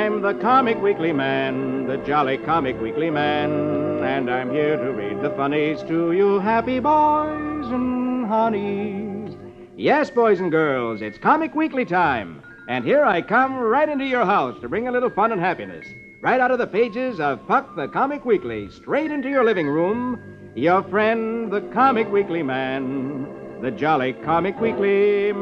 I'm the Comic Weekly Man, the jolly Comic Weekly Man, and I'm here to read the funnies to you happy boys and honeys. Yes, boys and girls, it's Comic Weekly time, and here I come right into your house to bring a little fun and happiness. Right out of the pages of Puck the Comic Weekly, straight into your living room, your friend, the Comic Weekly Man, the jolly Comic Weekly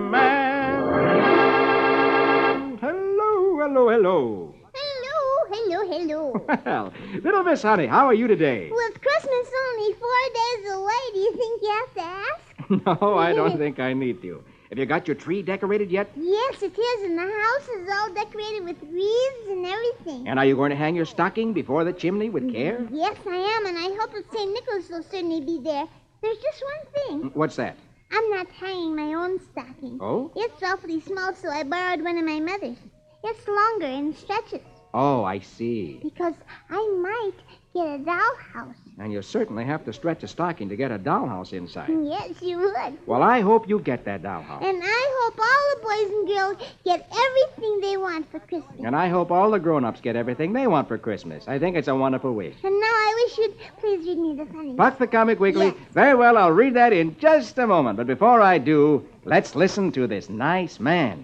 Man. Hello, hello, hello. Hello. Well, little Miss Honey, how are you today? With Christmas only 4 days away, do you think you have to ask? No, I don't think I need to. Have you got your tree decorated yet? Yes, it is, and the house is all decorated with wreaths and everything. And are you going to hang your stocking before the chimney with care? Yes, I am, and I hope that St. Nicholas will certainly be there. There's just one thing. What's that? I'm not hanging my own stocking. Oh? It's awfully small, so I borrowed one of my mother's. It's longer and stretches. Oh, I see. Because I might get a dollhouse. And you certainly have to stretch a stocking to get a dollhouse inside. Yes, you would. Well, I hope you get that dollhouse. And I hope all the boys and girls get everything they want for Christmas. And I hope all the grown-ups get everything they want for Christmas. I think it's a wonderful wish. And now I wish you'd please read me the funny. Puck the Comic Weekly? Yes. Very well, I'll read that in just a moment. But before I do, let's listen to this nice man.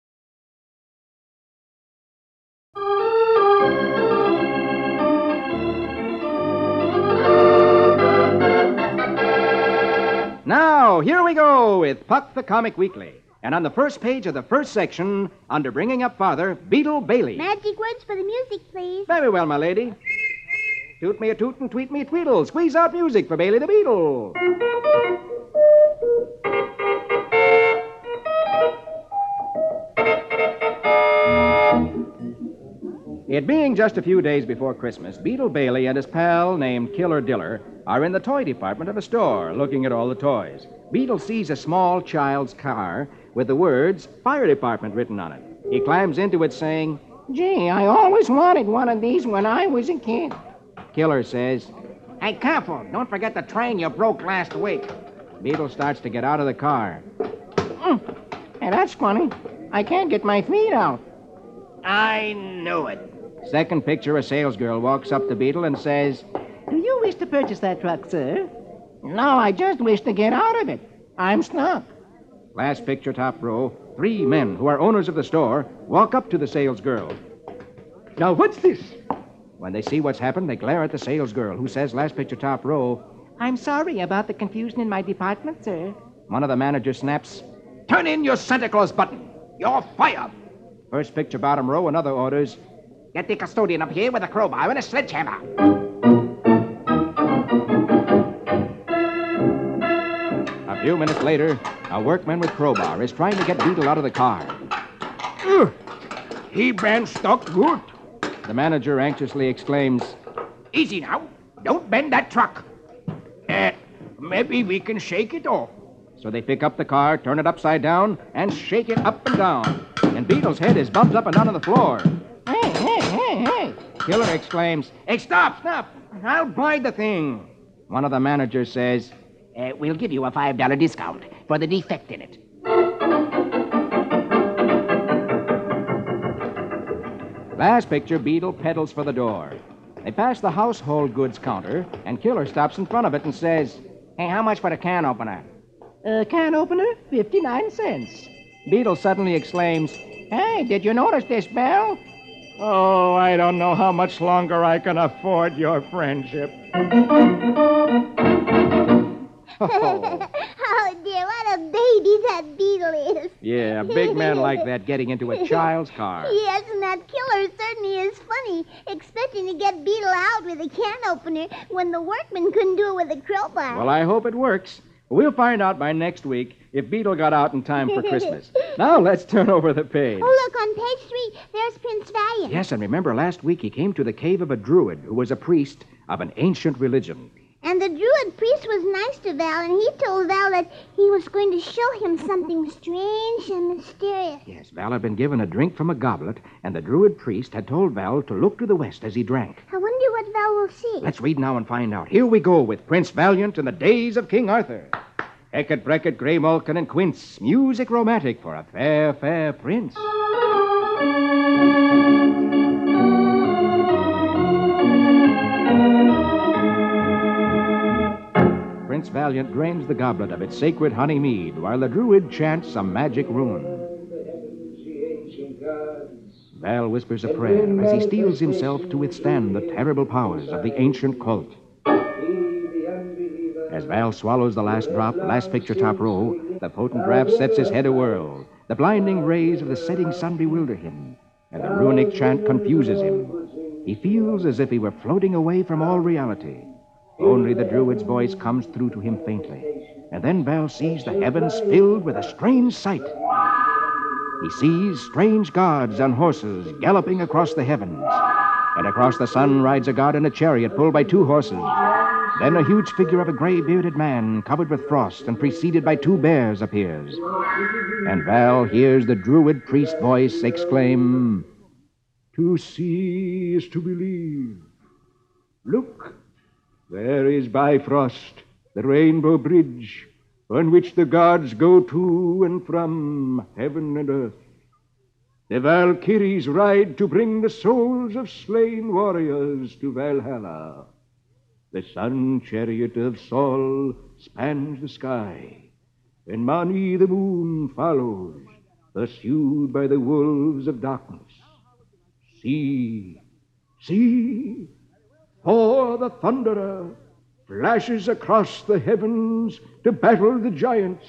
Now, here we go with Puck the Comic Weekly. And on the first page of the first section, under Bringing Up Father, Beetle Bailey. Magic words for the music, please. Very well, my lady. Toot me a toot and tweet me a tweedle. Squeeze out music for Bailey the Beetle. It being just a few days before Christmas, Beetle Bailey and his pal named Killer Diller are in the toy department of a store looking at all the toys. Beetle sees a small child's car with the words Fire Department written on it. He climbs into it saying, Gee, I always wanted one of these when I was a kid. Killer says, Hey, careful. Don't forget the train you broke last week. Beetle starts to get out of the car. Hey, that's funny. I can't get my feet out. I knew it. Second picture, a salesgirl walks up to Beetle and says, Do you wish to purchase that truck, sir? No, I just wish to get out of it. I'm stuck. Last picture, top row, 3 men who are owners of the store walk up to the salesgirl. Now, what's this? When they see what's happened, they glare at the salesgirl, who says, last picture, top row, I'm sorry about the confusion in my department, sir. One of the managers snaps, Turn in your Santa Claus button. You're fired. First picture, bottom row, another orders, Get the custodian up here with a crowbar and a sledgehammer. A few minutes later, a workman with crowbar is trying to get Beetle out of the car. He been stuck good. The manager anxiously exclaims, Easy now. Don't bend that truck. Maybe we can shake it off. So they pick up the car, turn it upside down, and shake it up and down. And Beetle's head is bumped up and down on the floor. Hey. Killer exclaims, Hey, stop. I'll buy the thing. One of the managers says, We'll give you a $5 discount for the defect in it. Last picture, Beetle pedals for the door. They pass the household goods counter, and Killer stops in front of it and says, Hey, how much for the can opener? Can opener? 59 cents. Beetle suddenly exclaims, Hey, did you notice this bell? Oh, I don't know how much longer I can afford your friendship. Oh, dear, what a baby that Beetle is. Yeah, a big man like that getting into a child's car. Yes, and that Killer certainly is funny, expecting to get Beetle out with a can opener when the workman couldn't do it with a crowbar. Well, I hope it works. We'll find out by next week if Beetle got out in time for Christmas. Now let's turn over the page. Oh, look, on page 3, there's Prince Valiant. Yes, and remember last week he came to the cave of a druid who was a priest of an ancient religion. And the druid priest was nice to Val, and he told Val that he was going to show him something strange and mysterious. Yes, Val had been given a drink from a goblet, and the druid priest had told Val to look to the west as he drank. I wonder what Val will see. Let's read now and find out. Here we go with Prince Valiant in the days of King Arthur. Hecate, Brecket, Grey Malkin, and Quince. Music romantic for a fair, fair prince. Valiant drains the goblet of its sacred honey mead while the druid chants some magic rune. Val whispers a prayer as he steels himself to withstand the terrible powers of the ancient cult. As Val swallows the last drop, last picture top row, the potent draught sets his head awhirl. The blinding rays of the setting sun bewilder him, and the runic chant confuses him. He feels as if he were floating away from all reality. Only the druid's voice comes through to him faintly, and then Val sees the heavens filled with a strange sight. He sees strange gods on horses galloping across the heavens, and across the sun rides a god in a chariot pulled by 2 horses. Then a huge figure of a gray-bearded man covered with frost and preceded by 2 bears appears. And Val hears the druid priest voice exclaim, "To see is to believe. Look, there is Bifrost, the rainbow bridge, on which the gods go to and from heaven and earth. The Valkyries ride to bring the souls of slain warriors to Valhalla. The sun chariot of Sol spans the sky, and Mani the moon follows, pursued by the wolves of darkness. See, see, Thor the Thunderer flashes across the heavens to battle the giants.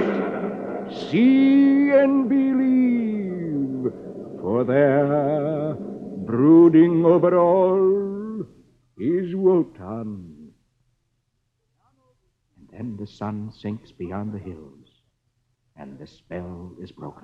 See and believe, for there, brooding over all, is Wotan." And then the sun sinks beyond the hills, and the spell is broken.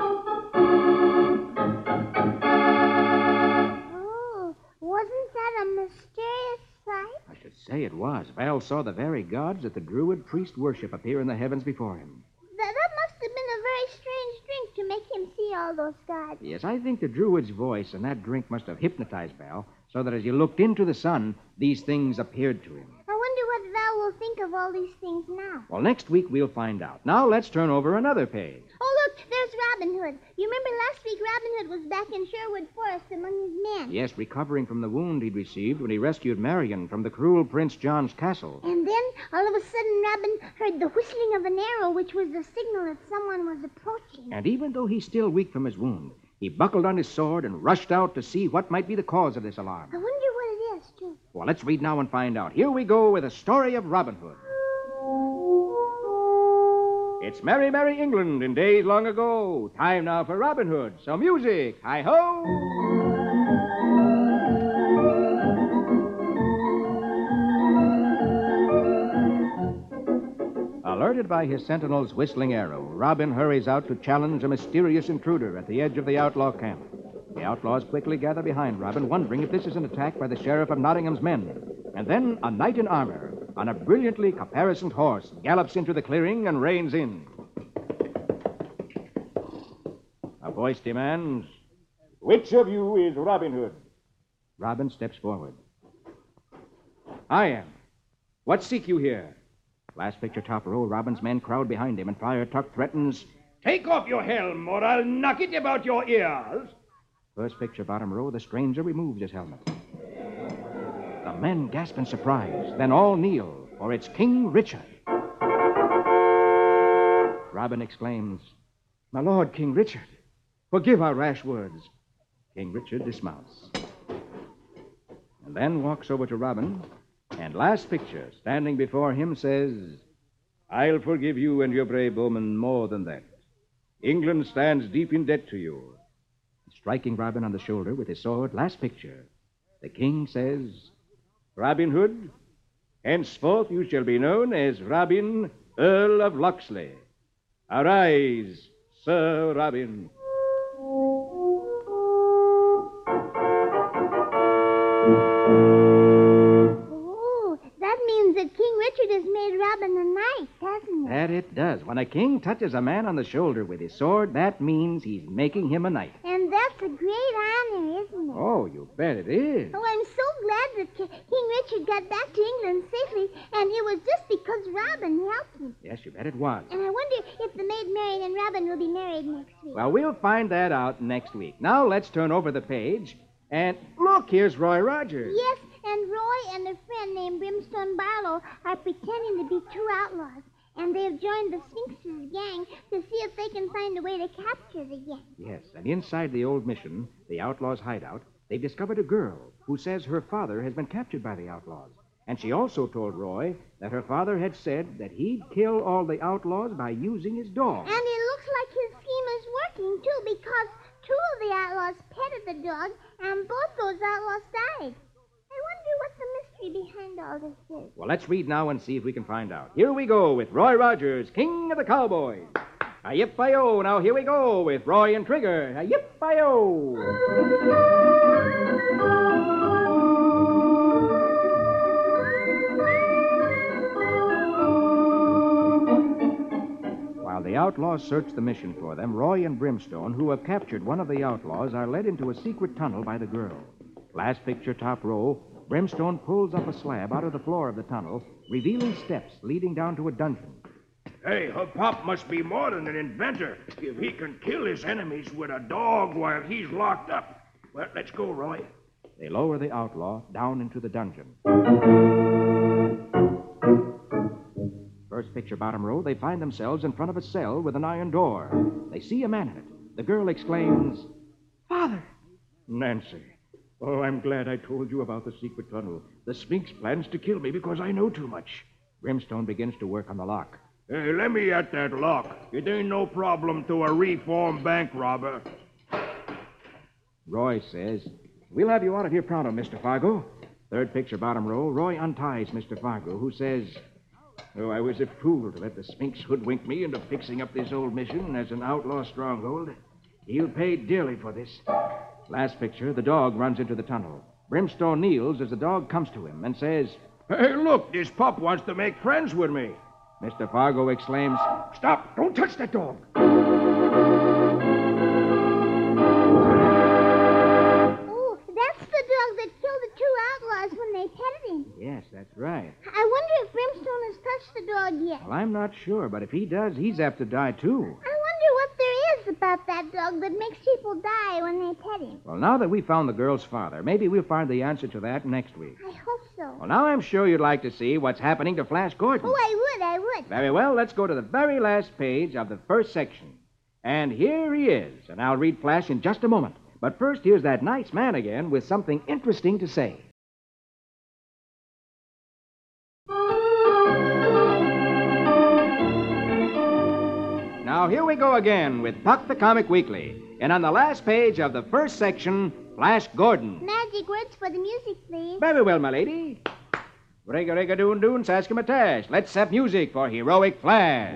Oh, wasn't that a mysterious sight? I should say it was. Val saw the very gods that the druid priest worship appear in the heavens before him. That must have been a very strange drink to make him see all those gods. Yes, I think the druid's voice and that drink must have hypnotized Val, so that as he looked into the sun, these things appeared to him. I wonder what Val will think of all these things now. Well, next week we'll find out. Now let's turn over another page. Oh, look, there's Robin Hood. You remember last week Robin Hood was back in Sherwood Forest among his men. Yes, recovering from the wound he'd received when he rescued Marion from the cruel Prince John's castle. And then, all of a sudden, Robin heard the whistling of an arrow, which was the signal that someone was approaching. And even though he's still weak from his wound, he buckled on his sword and rushed out to see what might be the cause of this alarm. I wonder what it is, too. Well, let's read now and find out. Here we go with a story of Robin Hood. It's merry, merry England in days long ago. Time now for Robin Hood. So music, hi-ho! Alerted by his sentinel's whistling arrow, Robin hurries out to challenge a mysterious intruder at the edge of the outlaw camp. The outlaws quickly gather behind Robin, wondering if this is an attack by the sheriff of Nottingham's men. And then a knight in armor, on a brilliantly caparisoned horse, gallops into the clearing and reins in. A voice demands, "Which of you is Robin Hood?" Robin steps forward. "I am. What seek you here?" Last picture top row, Robin's men crowd behind him, and Friar Tuck threatens, Take off your helm, or I'll knock it about your ears. First picture bottom row, the stranger removes his helmet. The men gasp in surprise, then all kneel, for it's King Richard. Robin exclaims, "My lord, King Richard, forgive our rash words." King Richard dismounts, and then walks over to Robin, and last picture, standing before him, says, "I'll forgive you and your brave bowmen more than that. England stands deep in debt to you." Striking Robin on the shoulder with his sword, last picture, the king says, "Robin Hood, henceforth you shall be known as Robin, Earl of Locksley. Arise, Sir Robin." Oh, that means that King Richard has made Robin a knight, doesn't it? That it does. When a king touches a man on the shoulder with his sword, that means he's making him a knight. And that's a great honor, isn't it? Oh, you bet it is. Oh, I'm so glad that King Richard got back to England safely, and it was just because Robin helped him. Yes, you bet it was. And I wonder if the Maid Marian and Robin will be married next week. Well, we'll find that out next week. Now let's turn over the page. And look, here's Roy Rogers. Yes, And Roy and a friend named Brimstone Barlow are pretending to be two outlaws. And they've joined the Sphinx's gang to see if they can find a way to capture the gang. Yes, and inside the old mission, the outlaws' hideout, they've discovered a girl who says her father has been captured by the outlaws. And she also told Roy that her father had said that he'd kill all the outlaws by using his dog. And it looks like his scheme is working, too, because two of the outlaws petted the dog, and both those outlaws died. I wonder what the mystery behind all this is. Well, let's read now and see if we can find out. Here we go with Roy Rogers, King of the Cowboys. Yip-I-O. Now here we go with Roy and Trigger. Yip-I-O. While the outlaws search the mission for them, Roy and Brimstone, who have captured one of the outlaws, are led into a secret tunnel by the girl. Last picture, top row, Brimstone pulls up a slab out of the floor of the tunnel, revealing steps leading down to a dungeon. Hey, her pop must be more than an inventor if he can kill his enemies with a dog while he's locked up. Well, let's go, Roy. They lower the outlaw down into the dungeon. First picture, bottom row, they find themselves in front of a cell with an iron door. They see a man in it. The girl exclaims, "Father!" Nancy. Oh, I'm glad I told you about the secret tunnel. The Sphinx plans to kill me because I know too much. Brimstone begins to work on the lock. Hey, let me at that lock. It ain't no problem to a reformed bank robber. Roy says, "We'll have you out of here pronto, Mr. Fargo." Third picture, bottom row, Roy unties Mr. Fargo, who says, "Oh, I was a fool to let the Sphinx hoodwink me into fixing up this old mission as an outlaw stronghold. He'll pay dearly for this." Last picture, the dog runs into the tunnel. Brimstone kneels as the dog comes to him and says, "Hey, look, this pup wants to make friends with me." Mr. Fargo exclaims, "Stop! Don't touch that dog!" Oh, that's the dog that killed the two outlaws when they petted him. "Yes, that's right." I wonder if Brimstone has touched the dog yet. Well, I'm not sure, but if he does, he's apt to die, too. I wonder what there is about that dog that makes people die when they pet him. Well, now that we've found the girl's father, maybe we'll find the answer to that next week. I hope so. Well, now I'm sure you'd like to see what's happening to Flash Gordon. Oh, I would. Very well, let's go to the very last page of the first section. And here he is, and I'll read Flash in just a moment. But first, here's that nice man again with something interesting to say. Now, here we go again with Puck the Comic Weekly. And on the last page of the first section, Flash Gordon. Magic words for the music, please. Very well, my lady. Rigga-rigga-doon-doon, Saskimatash. Let's have music for Heroic Flash.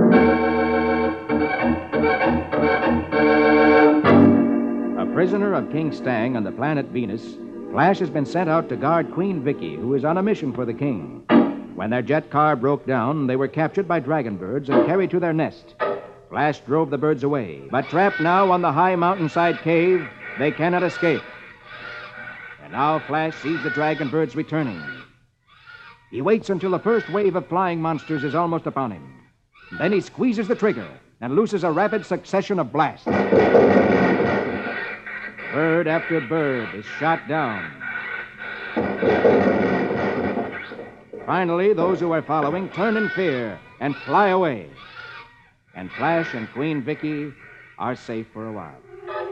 A prisoner of King Stang on the planet Venus, Flash has been sent out to guard Queen Vicky, who is on a mission for the king. When their jet car broke down, they were captured by dragon birds and carried to their nest. Flash drove the birds away, but trapped now on the high mountainside cave, they cannot escape. And now Flash sees the dragon birds returning. He waits until the first wave of flying monsters is almost upon him. Then he squeezes the trigger and looses a rapid succession of blasts. Bird after bird is shot down. Finally, those who are following turn in fear and fly away. And Flash and Queen Vicky are safe for a while.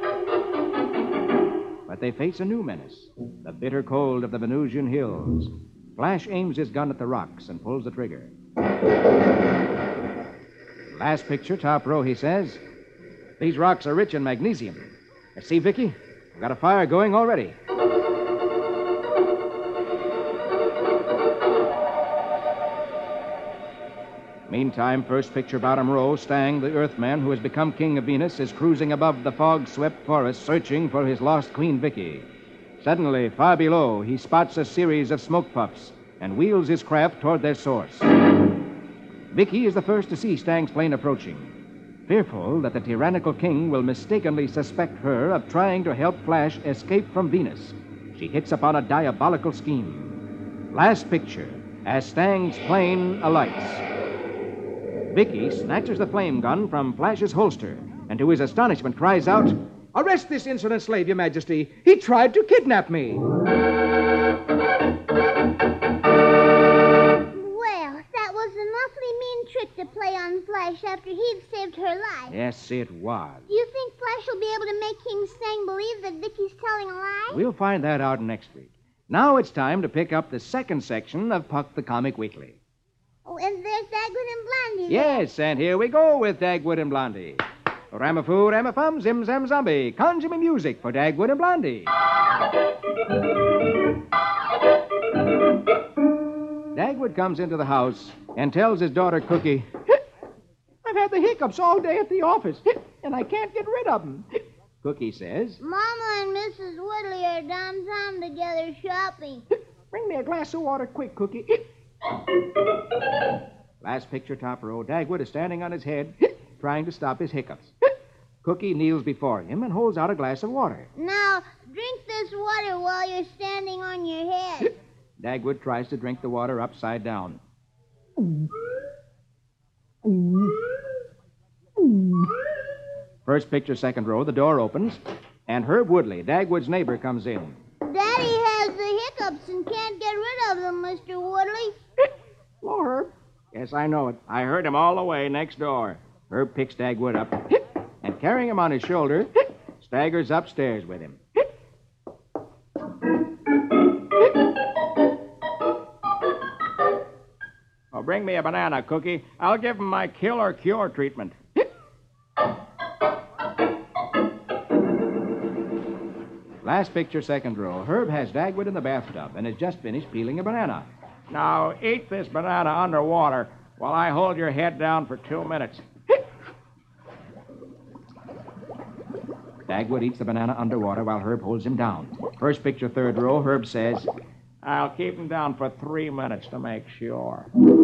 But they face a new menace, the bitter cold of the Venusian hills. Flash aims his gun at the rocks and pulls the trigger. Last picture, top row, he says. "These rocks are rich in magnesium. See, Vicky? We've got a fire going already." Meantime, first picture, bottom row, Stang, the Earthman who has become king of Venus, is cruising above the fog-swept forest, searching for his lost Queen Vicky. Suddenly, far below, he spots a series of smoke puffs and wheels his craft toward their source. Vicky is the first to see Stang's plane approaching. Fearful that the tyrannical king will mistakenly suspect her of trying to help Flash escape from Venus, she hits upon a diabolical scheme. Last picture, as Stang's plane alights. Vicky snatches the flame gun from Flash's holster and, to his astonishment, cries out, "Arrest this insolent slave, Your Majesty! He tried to kidnap me!" Flash after he'd saved her life. Yes, it was. Do you think Flash will be able to make King Stang believe that Dickie's telling a lie? We'll find that out next week. Now it's time to pick up the second section of Puck the Comic Weekly. Oh, and there's Dagwood and Blondie. Yes, and here we go with Dagwood and Blondie. Ramafoo, Ramafum, Zim Zam Zombie. Conjure me music for Dagwood and Blondie. Dagwood comes into the house and tells his daughter Cookie, I've had the hiccups all day at the office, and I can't get rid of them. Cookie says, Mama and Mrs. Woodley are downtown together shopping. Bring me a glass of water quick, Cookie. Last picture, top row, Dagwood is standing on his head, trying to stop his hiccups. Cookie kneels before him and holds out a glass of water. Now, drink this water while you're standing on your head. Dagwood tries to drink the water upside down. First picture, second row, the door opens, and Herb Woodley, Dagwood's neighbor, comes in. Daddy has the hiccups and can't get rid of them, Mr. Woodley. Hello, Herb. Yes, I know it. I heard him all the way next door. Herb picks Dagwood up, and carrying him on his shoulder, staggers upstairs with him. Oh, bring me a banana, Cookie. I'll give him my kill or cure treatment. Last picture, second row. Herb has Dagwood in the bathtub and has just finished peeling a banana. Now, eat this banana underwater while I hold your head down for 2 minutes. Dagwood eats the banana underwater while Herb holds him down. First picture, third row, Herb says, I'll keep him down for 3 minutes to make sure.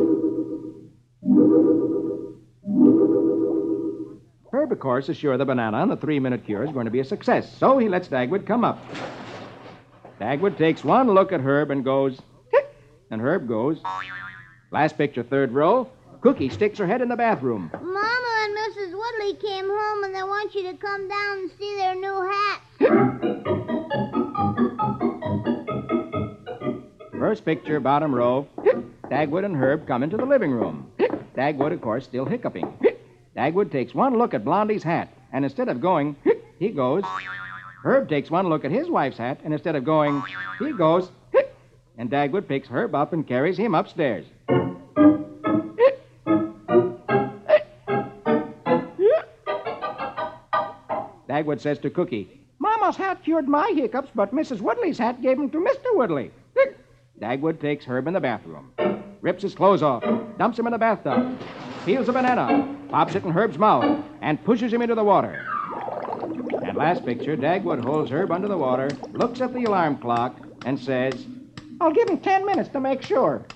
Herb, of course, is sure the banana and the 3-minute cure is going to be a success, so he lets Dagwood come up. Dagwood takes one look at Herb and goes, and Herb goes. Last picture, third row, Cookie sticks her head in the bathroom. Mama and Mrs. Woodley came home and they want you to come down and see their new hat. First picture, bottom row, Dagwood and Herb come into the living room. Dagwood, of course, still hiccuping. Dagwood takes one look at Blondie's hat, and instead of going, he goes. Herb takes one look at his wife's hat, and instead of going, he goes. And Dagwood picks Herb up and carries him upstairs. Dagwood says to Cookie, Mama's hat cured my hiccups, but Mrs. Woodley's hat gave them to Mr. Woodley. Dagwood takes Herb in the bathroom, rips his clothes off, dumps him in the bathtub, peels a banana, pops it in Herb's mouth, and pushes him into the water. And last picture, Dagwood holds Herb under the water, looks at the alarm clock, and says, I'll give him 10 minutes to make sure.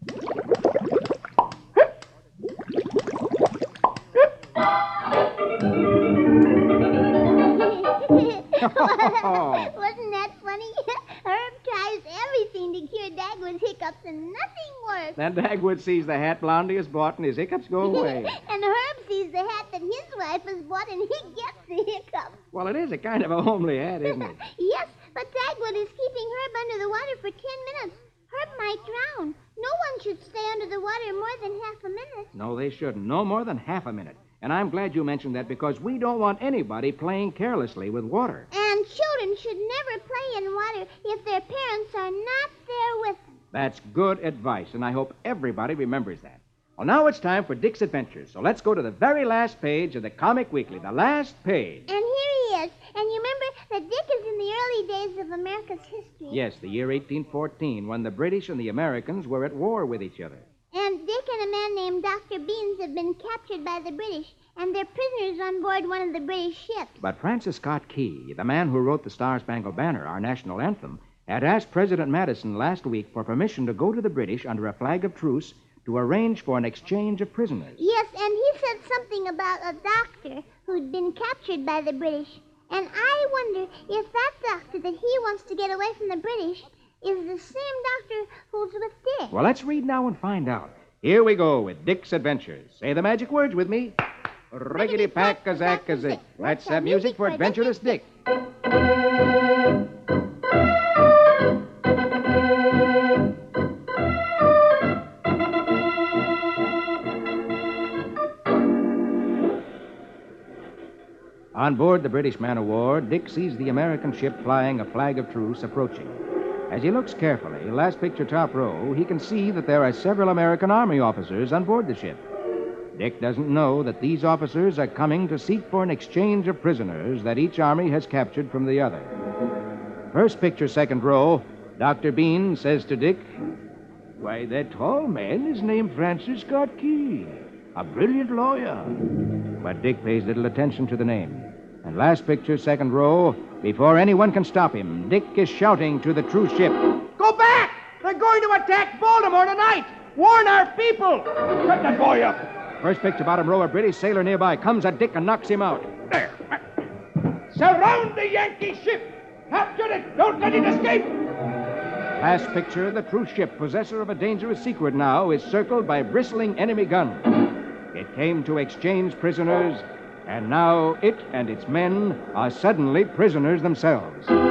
Wasn't that funny? Herb tries everything to cure Dagwood's hiccups and nothing works. Then Dagwood sees the hat Blondie has bought and his hiccups go away. And Herb sees the hat that his wife has bought and he gets the hiccups. Well, it is a kind of a homely hat, isn't it? Yes, but Dagwood is keeping Herb under the water for 10 minutes. Herb might drown. No one should stay under the water more than half a minute. No, they shouldn't. No more than half a minute. And I'm glad you mentioned that because we don't want anybody playing carelessly with water. And children should never play in water if their parents are not there with them. That's good advice, and I hope everybody remembers that. Well, now it's time for Dick's Adventures, so let's go to the very last page of the Comic Weekly, the last page. And here he is. And you remember that Dick is in the early days of America's history. Yes, the year 1814, when the British and the Americans were at war with each other. And Dick and a man named Dr. Beans have been captured by the British, and they're prisoners on board one of the British ships. But Francis Scott Key, the man who wrote the Star-Spangled Banner, our national anthem, had asked President Madison last week for permission to go to the British under a flag of truce to arrange for an exchange of prisoners. Yes, and he said something about a doctor who'd been captured by the British. And I wonder if that doctor that he wants to get away from the British is the same doctor who's with Dick. Well, let's read now and find out. Here we go with Dick's Adventures. Say the magic words with me. Riggedy-pack-a-zack-a-zick. Let's have music for Adventurous Dick. On board the British man-of-war, Dick sees the American ship flying a flag of truce approaching. As he looks carefully, last picture top row, he can see that there are several American Army officers on board the ship. Dick doesn't know that these officers are coming to seek for an exchange of prisoners that each army has captured from the other. First picture, second row, Dr. Bean says to Dick, "Why, that tall man is named Francis Scott Key, a brilliant lawyer." But Dick pays little attention to the name. And last picture, second row, before anyone can stop him, Dick is shouting to the truce ship, "Go back! They're going to attack Baltimore tonight! Warn our people!" Cut that boy up. First picture, bottom row, a British sailor nearby comes at Dick and knocks him out. There. Surround the Yankee ship. Capture it. Don't let it escape. Last picture, the truce ship, possessor of a dangerous secret now, is circled by bristling enemy guns. It came to exchange prisoners, and now it and its men are suddenly prisoners themselves. Oh,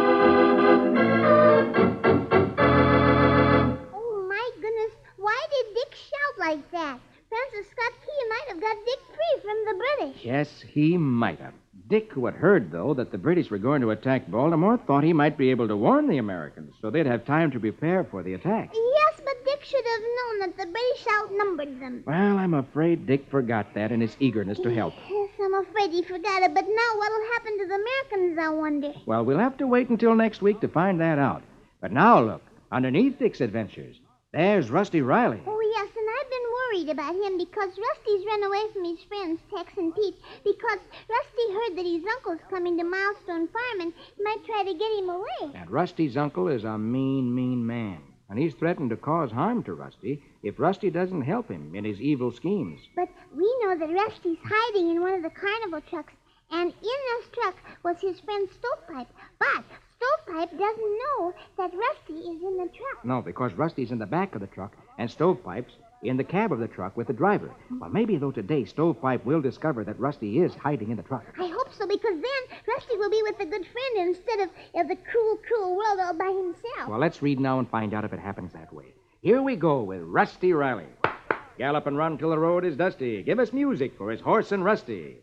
my goodness. Why did Dick shout like that? Francis Scott Key might have got Dick free from the British. Yes, he might have. Dick, who had heard, though, that the British were going to attack Baltimore, thought he might be able to warn the Americans so they'd have time to prepare for the attack. Yes, but Dick should have known that the British outnumbered them. Well, I'm afraid Dick forgot that in his eagerness to help. Yes, I'm afraid he forgot it, but now what'll happen to the Americans, I wonder. Well, we'll have to wait until next week to find that out. But now, look, underneath Dick's adventures, there's Rusty Riley. Oh, yes, and I've been worried about him because Rusty's run away from his friends, Tex and Pete, because Rusty heard that his uncle's coming to Milestone Farm and might try to get him away. And Rusty's uncle is a mean, mean man. And he's threatened to cause harm to Rusty if Rusty doesn't help him in his evil schemes. But we know that Rusty's hiding in one of the carnival trucks, and in this truck was his friend Stovepipe. But Stovepipe doesn't know that Rusty is in the truck. No, because Rusty's in the back of the truck and Stovepipe's in the cab of the truck with the driver. Well, maybe, though, today Stovepipe will discover that Rusty is hiding in the truck. I hope so, because then Rusty will be with a good friend instead of the cruel, cruel world all by himself. Well, let's read now and find out if it happens that way. Here we go with Rusty Riley. Gallop and run till the road is dusty. Give us music for his horse and Rusty.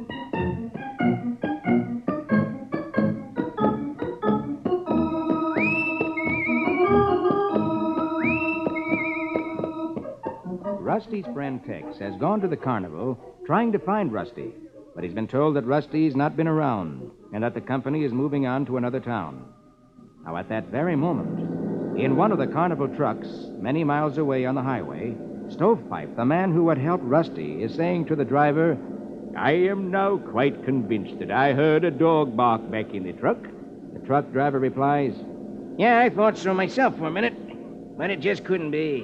Rusty's friend Tex has gone to the carnival trying to find Rusty, but he's been told that Rusty's not been around and that the company is moving on to another town. Now, at that very moment, in one of the carnival trucks many miles away on the highway, Stovepipe, the man who had helped Rusty, is saying to the driver, "I am now quite convinced that I heard a dog bark back in the truck." The truck driver replies, "Yeah, I thought so myself for a minute, but it just couldn't be."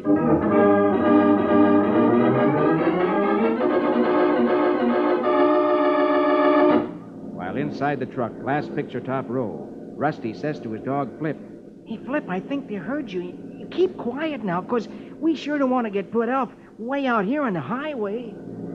Inside the truck, last picture top row, Rusty says to his dog, Flip, Hey, Flip, I think they heard you. You keep quiet now, because we sure don't want to get put off way out here on the highway.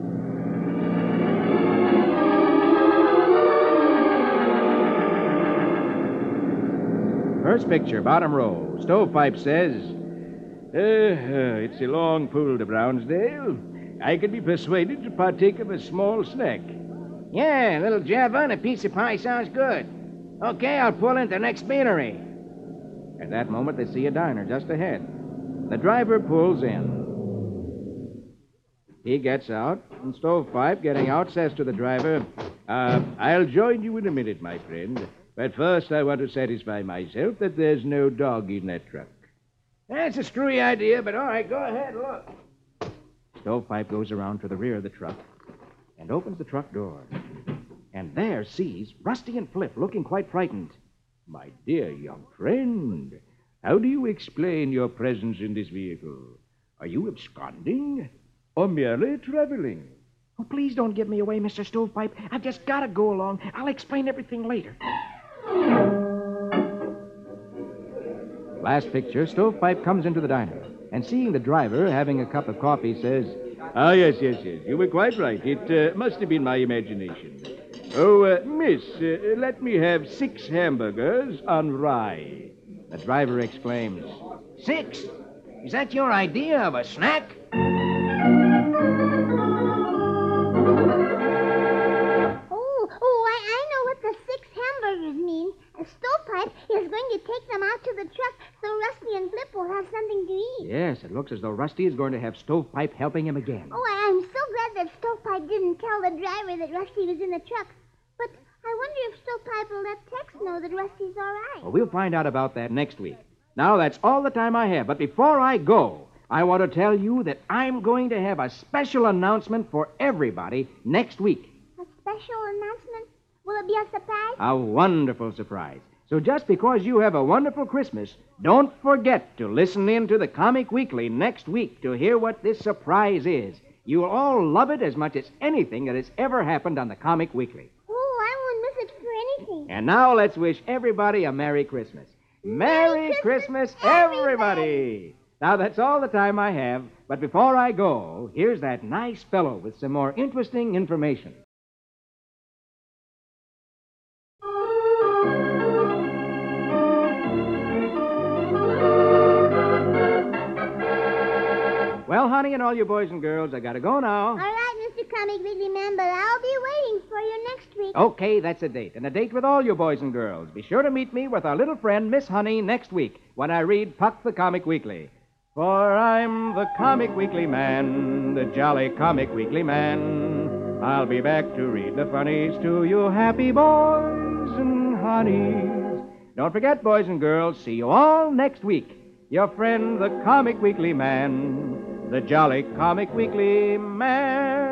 First picture, bottom row, Stovepipe says, it's a long pull to Brownsdale. I could be persuaded to partake of a small snack. Yeah, a little java and a piece of pie sounds good. Okay, I'll pull into the next beanery. At that moment, they see a diner just ahead. The driver pulls in. He gets out, and Stovepipe, getting out, says to the driver, I'll join you in a minute, my friend. But first, I want to satisfy myself that there's no dog in that truck. That's a screwy idea, but all right, go ahead, look. Stovepipe goes around to the rear of the truck and opens the truck door. And there sees Rusty and Flip looking quite frightened. My dear young friend, how do you explain your presence in this vehicle? Are you absconding or merely traveling? Oh, please don't give me away, Mr. Stovepipe. I've just got to go along. I'll explain everything later. Last picture, Stovepipe comes into the diner and seeing the driver having a cup of coffee says, yes. You were quite right. It must have been my imagination. Oh, miss, let me have 6 hamburgers on rye. The driver exclaims, 6? Is that your idea of a snack? Oh, Yes, it looks as though Rusty is going to have Stovepipe helping him again. Oh, I'm so glad that Stovepipe didn't tell the driver that Rusty was in the truck. But I wonder if Stovepipe will let Tex know that Rusty's all right. Well, we'll find out about that next week. Now, that's all the time I have. But before I go, I want to tell you that I'm going to have a special announcement for everybody next week. A special announcement? Will it be a surprise? A wonderful surprise. So just because you have a wonderful Christmas, don't forget to listen in to the Comic Weekly next week to hear what this surprise is. You'll all love it as much as anything that has ever happened on the Comic Weekly. Oh, I won't miss it for anything. And now let's wish everybody a Merry Christmas. Merry Christmas, everybody! Now, that's all the time I have. But before I go, here's that nice fellow with some more interesting information. Well, honey, and all you boys and girls, I gotta go now. All right, Mr. Comic Weekly Man, but I'll be waiting for you next week. Okay, that's a date. And a date with all you boys and girls. Be sure to meet me with our little friend, Miss Honey, next week when I read Puck the Comic Weekly. For I'm the Comic Weekly Man, the jolly Comic Weekly Man. I'll be back to read the funnies to you happy boys and honeys. Don't forget, boys and girls, see you all next week. Your friend, the Comic Weekly Man, the jolly Comic Weekly Man.